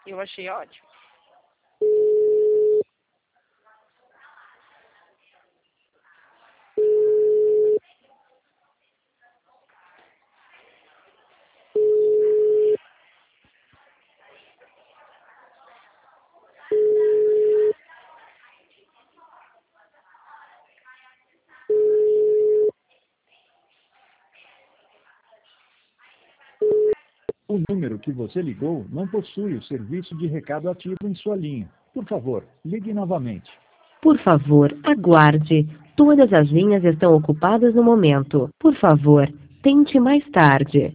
Eu achei ótimo. O número que você ligou não possui o serviço de recado ativo em sua linha. Por favor, ligue novamente. Por favor, aguarde. Todas as linhas estão ocupadas no momento. Por favor, tente mais tarde.